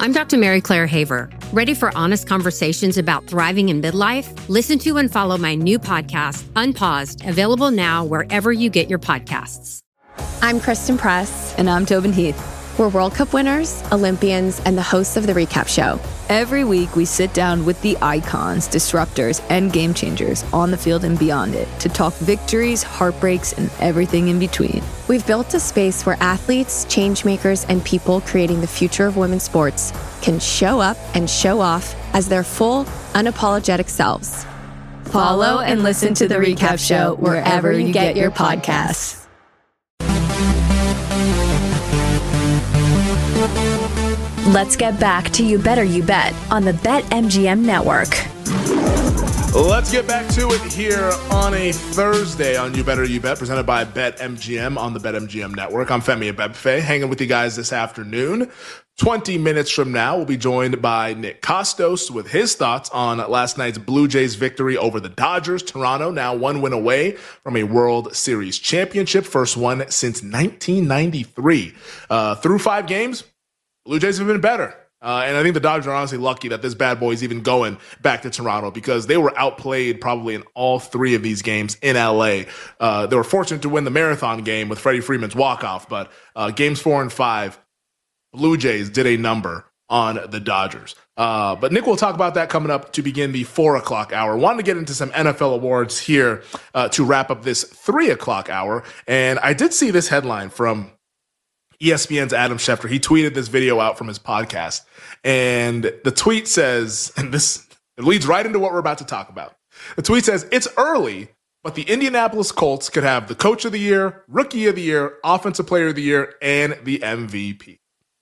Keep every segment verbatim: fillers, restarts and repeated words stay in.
I'm Doctor Mary Claire Haver. Ready for honest conversations about thriving in midlife? Listen to and follow my new podcast, Unpaused, available now wherever you get your podcasts. I'm Kristen Press. And I'm Tobin Heath. We're World Cup winners, Olympians, and the hosts of The Recap Show. Every week, we sit down with the icons, disruptors, and game changers on the field and beyond it to talk victories, heartbreaks, and everything in between. We've built a space where athletes, change makers, and people creating the future of women's sports can show up and show off as their full, unapologetic selves. Follow and listen to The Recap Show wherever you get your podcasts. Let's get back to You Better You Bet on the BetMGM Network. Let's get back to it here on a Thursday on You Better You Bet, presented by BetMGM on the BetMGM Network. I'm Femi Abebefe, hanging with you guys this afternoon. twenty minutes from now, we'll be joined by Nick Kostos with his thoughts on last night's Blue Jays victory over the Dodgers. Toronto now one win away from a World Series championship, first one since nineteen ninety-three. Uh, through five games, Blue Jays have been better. Uh, and I think the Dodgers are honestly lucky that this bad boy is even going back to Toronto because they were outplayed probably in all three of these games in L A. Uh, they were fortunate to win the marathon game with Freddie Freeman's walk-off, but uh, games four and five, Blue Jays did a number on the Dodgers. Uh, but Nick will talk about that coming up to begin the four o'clock hour. Wanted to get into some N F L awards here uh, to wrap up this three o'clock hour. And I did see this headline from E S P N's Adam Schefter. He tweeted this video out from his podcast. And the tweet says, and this it leads right into what we're about to talk about. The tweet says, it's early, but the Indianapolis Colts could have the coach of the year, rookie of the year, offensive player of the year, and the M V P.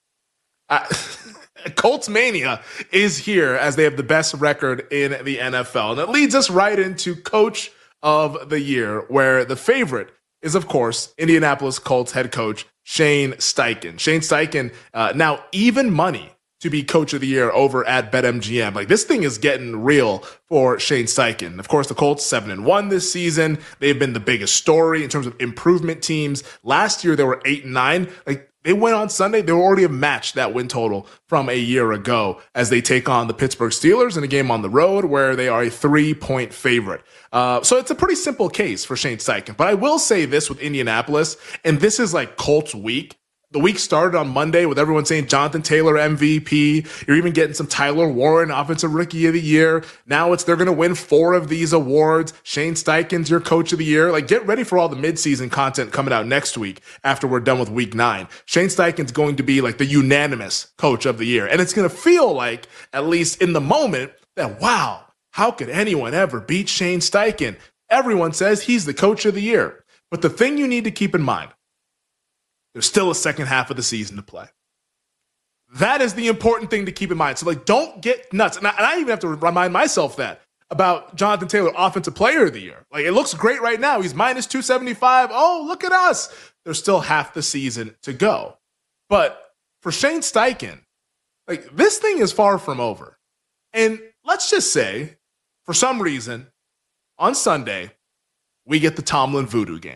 Uh, Colts mania is here as they have the best record in the N F L. And it leads us right into coach of the year, where the favorite is, of course, Indianapolis Colts head coach Shane Steichen. Shane Steichen, uh, now even money to be coach of the year over at BetMGM. Like, this thing is getting real for Shane Steichen. Of course, the Colts seven and one this season. They've been the biggest story in terms of improvement teams. Last year, they were eight and nine. Like, they went on Sunday. They already have matched that win total from a year ago as they take on the Pittsburgh Steelers in a game on the road where they are a three-point favorite. Uh, so it's a pretty simple case for Shane Steichen. But I will say this with Indianapolis, and this is like Colts week. The week started on Monday with everyone saying Jonathan Taylor M V P. You're even getting some Tyler Warren Offensive Rookie of the Year. Now it's they're going to win four of these awards. Shane Steichen's your coach of the year. Like, get ready for all the midseason content coming out next week after we're done with week nine. Shane Steichen's going to be like the unanimous coach of the year. And it's going to feel like, at least in the moment, that, wow, how could anyone ever beat Shane Steichen? Everyone says he's the coach of the year. But the thing you need to keep in mind, there's still a second half of the season to play. That is the important thing to keep in mind. So, like, don't get nuts. And I, and I even have to remind myself that about Jonathan Taylor, Offensive Player of the Year. Like, it looks great right now. He's minus two seventy-five. Oh, look at us. There's still half the season to go. But for Shane Steichen, like, this thing is far from over. And let's just say, for some reason, on Sunday, we get the Tomlin voodoo game.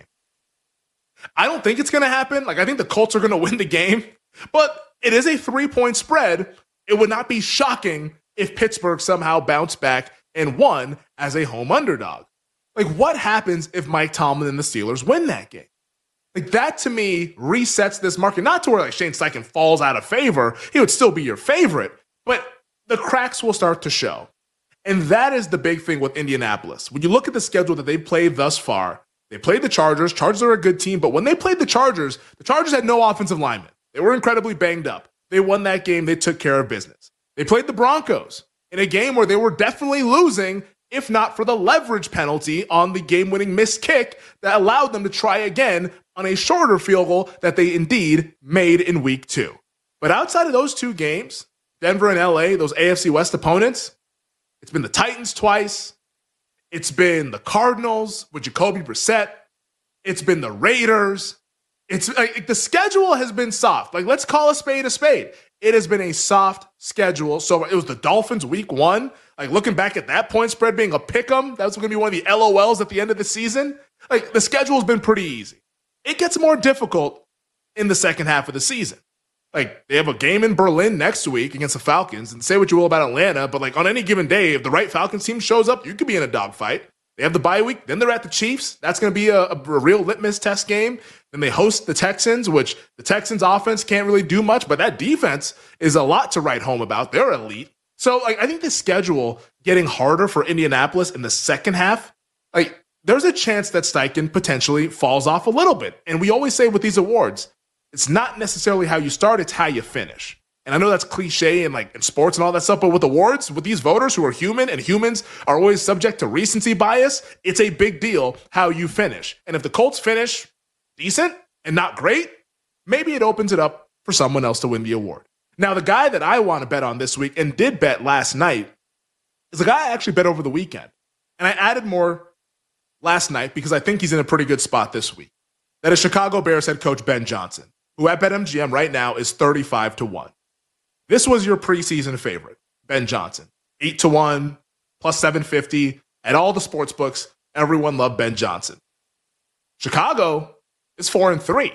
I don't think it's going to happen. Like, I think the Colts are going to win the game, but it is a three-point spread. It would not be shocking if Pittsburgh somehow bounced back and won as a home underdog. Like, what happens if Mike Tomlin and the Steelers win that game? Like, that to me resets this market. Not to where like Shane Steichen falls out of favor. He would still be your favorite, but the cracks will start to show. And that is the big thing with Indianapolis. When you look at the schedule that they've played thus far, they played the Chargers. Chargers are a good team, but when they played the Chargers, the Chargers had no offensive linemen. They were incredibly banged up. They won that game. They took care of business. They played the Broncos in a game where they were definitely losing, if not for the leverage penalty on the game-winning missed kick that allowed them to try again on a shorter field goal that they indeed made in week two. But outside of those two games, Denver and L A, those A F C West opponents, it's been the Titans twice. It's been the Cardinals with Jacoby Brissett. It's been the Raiders. It's like the schedule has been soft. Like, let's call a spade a spade. It has been a soft schedule. So it was the Dolphins week one. Like, looking back at that point spread being a pick'em, that was going to be one of the L O Ls at the end of the season. Like, the schedule has been pretty easy. It gets more difficult in the second half of the season. Like, they have a game in Berlin next week against the Falcons, and say what you will about Atlanta, but like on any given day, if the right Falcons team shows up, you could be in a dogfight. They have the bye week, then they're at the Chiefs. That's going to be a, a, a real litmus test game. Then they host the Texans, which the Texans offense can't really do much, but that defense is a lot to write home about. They're elite. So like, I think the schedule getting harder for Indianapolis in the second half, like there's a chance that Steichen potentially falls off a little bit. And we always say with these awards, it's not necessarily how you start, it's how you finish. And I know that's cliche in like in sports and all that stuff, but with awards, with these voters who are human and humans are always subject to recency bias, it's a big deal how you finish. And if the Colts finish decent and not great, maybe it opens it up for someone else to win the award. Now, the guy that I want to bet on this week and did bet last night is a guy I actually bet over the weekend. And I added more last night because I think he's in a pretty good spot this week. That is Chicago Bears head coach Ben Johnson, who at BetMGM right now is thirty-five to one. This was your preseason favorite, Ben Johnson. eight to one, plus seven fifty. At all the sports books, everyone loved Ben Johnson. Chicago is four and three.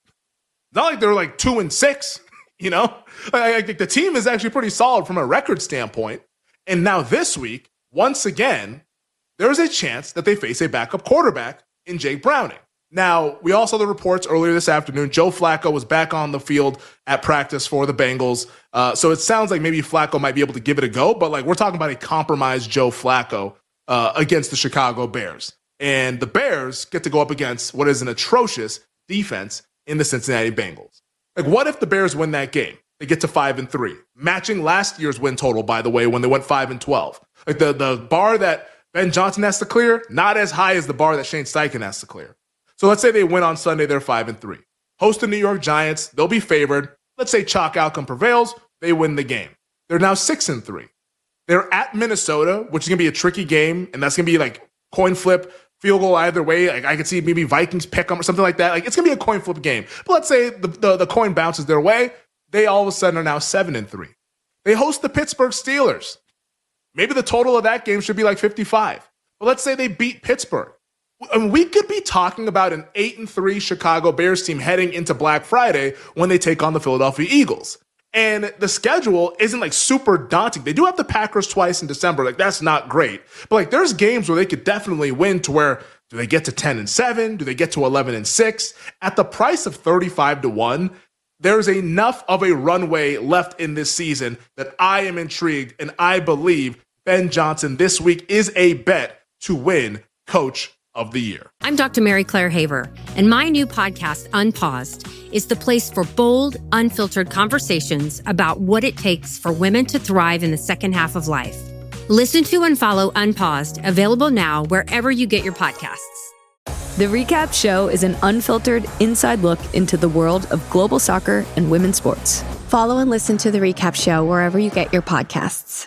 Not like they're like two and six, you know? I think the team is actually pretty solid from a record standpoint. And now this week, once again, there's a chance that they face a backup quarterback in Jake Browning. Now, we all saw the reports earlier this afternoon. Joe Flacco was back on the field at practice for the Bengals. Uh, so it sounds like maybe Flacco might be able to give it a go, but like we're talking about a compromised Joe Flacco uh, against the Chicago Bears. And the Bears get to go up against what is an atrocious defense in the Cincinnati Bengals. Like, what if the Bears win that game? They get to five and three, matching last year's win total, by the way, when they went five and twelve. Like the, the bar that Ben Johnson has to clear, not as high as the bar that Shane Steichen has to clear. So let's say they win on Sunday, they're five and three. Host the New York Giants, they'll be favored. Let's say chalk outcome prevails, they win the game. They're now six and three. They're at Minnesota, which is gonna be a tricky game, and that's gonna be like coin flip, field goal either way. Like I could see maybe Vikings pick them or something like that. Like it's gonna be a coin flip game. But let's say the, the, the coin bounces their way, they all of a sudden are now seven and three. They host the Pittsburgh Steelers. Maybe the total of that game should be like fifty-five. But let's say they beat Pittsburgh. And we could be talking about an eight and three Chicago Bears team heading into Black Friday when they take on the Philadelphia Eagles. And the schedule isn't like super daunting. They do have the Packers twice in December. Like that's not great. But like there's games where they could definitely win to where do they get to ten and seven? Do they get to eleven and six? At the price of thirty-five to one, there's enough of a runway left in this season that I am intrigued. And I believe Ben Johnson this week is a bet to win Coach of the Year. I'm Doctor Mary Claire Haver, and my new podcast, Unpaused, is the place for bold, unfiltered conversations about what it takes for women to thrive in the second half of life. Listen to and follow Unpaused, available now wherever you get your podcasts. The Recap Show is an unfiltered, inside look into the world of global soccer and women's sports. Follow and listen to The Recap Show wherever you get your podcasts.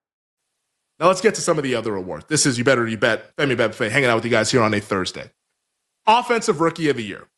Now let's get to some of the other awards. This is You Better You Bet, Femi Bebefe, hanging out with you guys here on a Thursday. Offensive Rookie of the Year.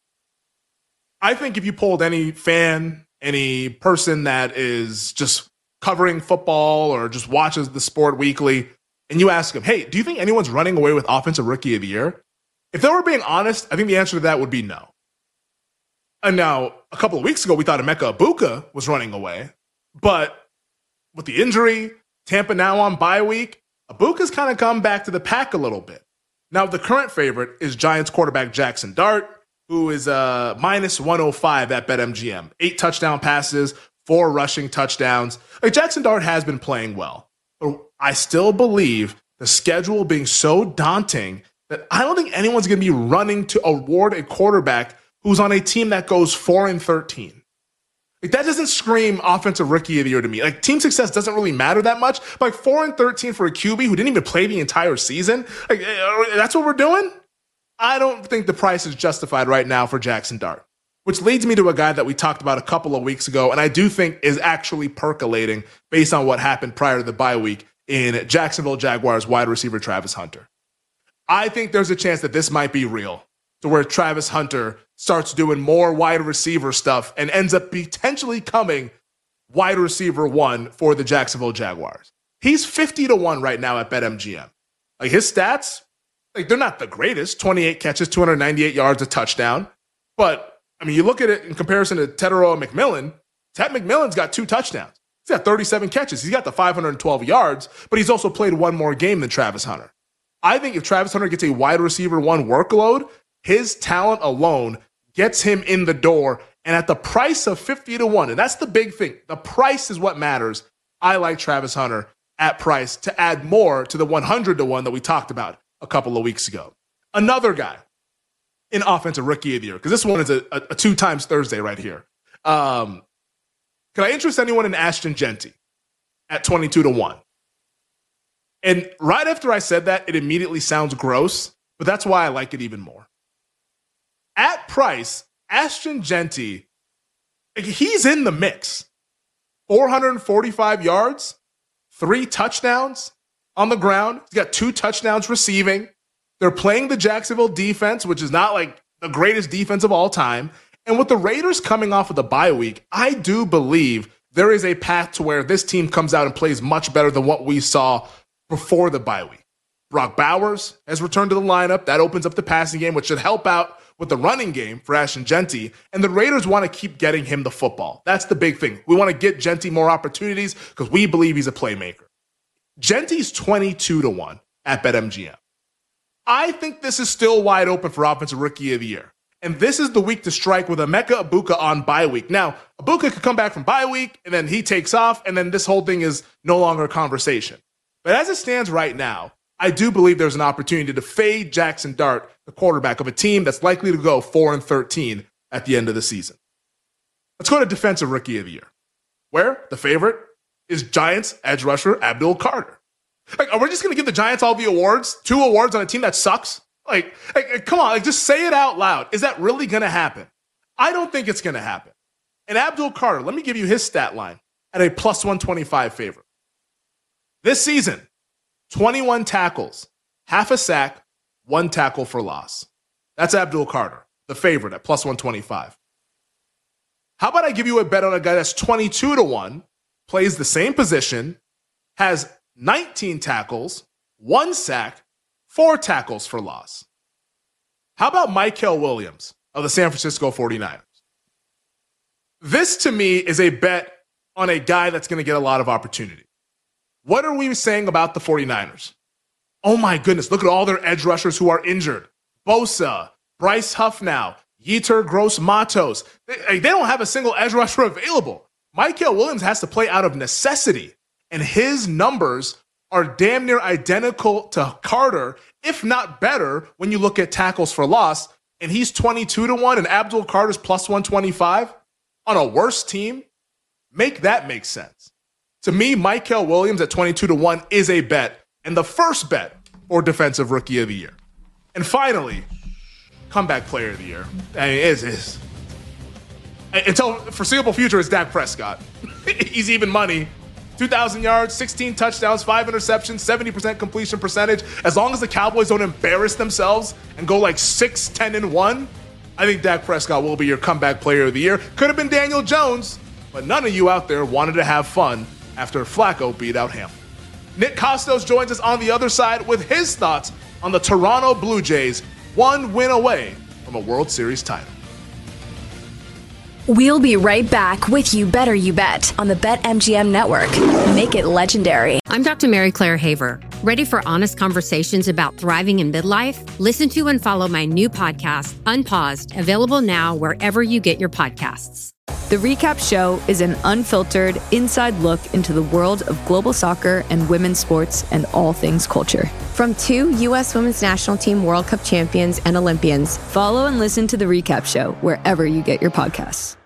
I think if you polled any fan, any person that is just covering football or just watches the sport weekly, and you ask them, hey, do you think anyone's running away with Offensive Rookie of the Year? If they were being honest, I think the answer to that would be no. And now, a couple of weeks ago, we thought Emeka Egbuka was running away, but with the injury, Tampa now on bye week, Abuka's kind of come back to the pack a little bit. Now, the current favorite is Giants quarterback Jackson Dart, who is uh, minus one oh five at BetMGM. Eight touchdown passes, four rushing touchdowns. Like Jackson Dart has been playing well, but I still believe the schedule being so daunting that I don't think anyone's going to be running to award a quarterback who's on a team that goes four and thirteen. Like that doesn't scream Offensive Rookie of the Year to me. Like team success doesn't really matter that much. But like four and thirteen for a Q B who didn't even play the entire season. Like that's what we're doing. I don't think the price is justified right now for Jackson Dart, which leads me to a guy that we talked about a couple of weeks ago, and I do think is actually percolating based on what happened prior to the bye week in Jacksonville Jaguars wide receiver Travis Hunter. I think there's a chance that this might be real, to where Travis Hunter starts doing more wide receiver stuff and ends up potentially coming wide receiver one for the Jacksonville Jaguars. He's fifty to one right now at BetMGM. Like his stats, like they're not the greatest. twenty-eight catches, two hundred ninety-eight yards, a touchdown. But I mean, you look at it in comparison to Tetairoa McMillan, Ted McMillan's got two touchdowns. He's got thirty-seven catches. He's got the five hundred twelve yards, but he's also played one more game than Travis Hunter. I think if Travis Hunter gets a wide receiver one workload, his talent alone gets him in the door. And at the price of fifty to one, and that's the big thing. The price is what matters. I like Travis Hunter at price to add more to the one hundred to one that we talked about a couple of weeks ago. Another guy in offensive rookie of the year, because this one is a, a, a two times Thursday right here. Um, can I interest anyone in Ashton Jeanty at twenty-two to one? And right after I said that, it immediately sounds gross, but that's why I like it even more. At price, Ashton Jeanty, he's in the mix. four hundred forty-five yards, three touchdowns on the ground. He's got two touchdowns receiving. They're playing the Jacksonville defense, which is not like the greatest defense of all time. And with the Raiders coming off of the bye week, I do believe there is a path to where this team comes out and plays much better than what we saw before the bye week. Brock Bowers has returned to the lineup. That opens up the passing game, which should help out with the running game for Ashton Jeanty. And the Raiders want to keep getting him the football. That's the big thing. We want to get Jeanty more opportunities because we believe he's a playmaker. Jeanty's twenty-two to one at BetMGM. I think this is still wide open for Offensive Rookie of the Year. And this is the week to strike with Emeka Egbuka on bye week. Now, Egbuka could come back from bye week, and then he takes off, and then this whole thing is no longer a conversation. But as it stands right now, I do believe there's an opportunity to fade Jackson Dart, the quarterback of a team that's likely to go four and thirteen at the end of the season. Let's go to Defensive Rookie of the Year, where the favorite is Giants edge rusher Abdul Carter. Like, are we just going to give the Giants all the awards? Two awards on a team that sucks? Like, like come on, like, just say it out loud. Is that really going to happen? I don't think it's going to happen. And Abdul Carter, let me give you his stat line at a plus one twenty-five favorite. This season, twenty-one tackles, half a sack, one tackle for loss. That's Abdul Carter, the favorite at plus one twenty-five. How about I give you a bet on a guy that's twenty-two to one, plays the same position, has nineteen tackles, one sack, four tackles for loss. How about Mykel Williams of the San Francisco forty-niners? This, to me, is a bet on a guy that's going to get a lot of opportunity. What are we saying about the forty-niners? Oh my goodness, look at all their edge rushers who are injured. Bosa, Bryce Huff now, Yetur Gross-Matos. They, they don't have a single edge rusher available. Mykel Williams has to play out of necessity, and his numbers are damn near identical to Carter, if not better, when you look at tackles for loss, and he's twenty-two to one, and Abdul Carter's plus one twenty-five on a worse team. Make that make sense. To me, Mykel Williams at twenty-two to one is a bet, and the first bet for Defensive Rookie of the Year. And finally, Comeback Player of the Year. I mean, it is, it is. Until foreseeable future, it's Dak Prescott. He's even money. two thousand yards, sixteen touchdowns, five interceptions, seventy percent completion percentage. As long as the Cowboys don't embarrass themselves and go like six, ten, and one, I think Dak Prescott will be your Comeback Player of the Year. Could have been Daniel Jones, but none of you out there wanted to have fun after Flacco beat out Hamlin. Nick Kostos joins us on the other side with his thoughts on the Toronto Blue Jays, one win away from a World Series title. We'll be right back with You Better You Bet on the BetMGM Network. Make it legendary. I'm Doctor Mary Claire Haver. Ready for honest conversations about thriving in midlife? Listen to and follow my new podcast, Unpaused, available now wherever you get your podcasts. The Recap Show is an unfiltered, inside look into the world of global soccer and women's sports and all things culture. From two U S Women's National Team World Cup champions and Olympians. Follow and listen to The Recap Show wherever you get your podcasts.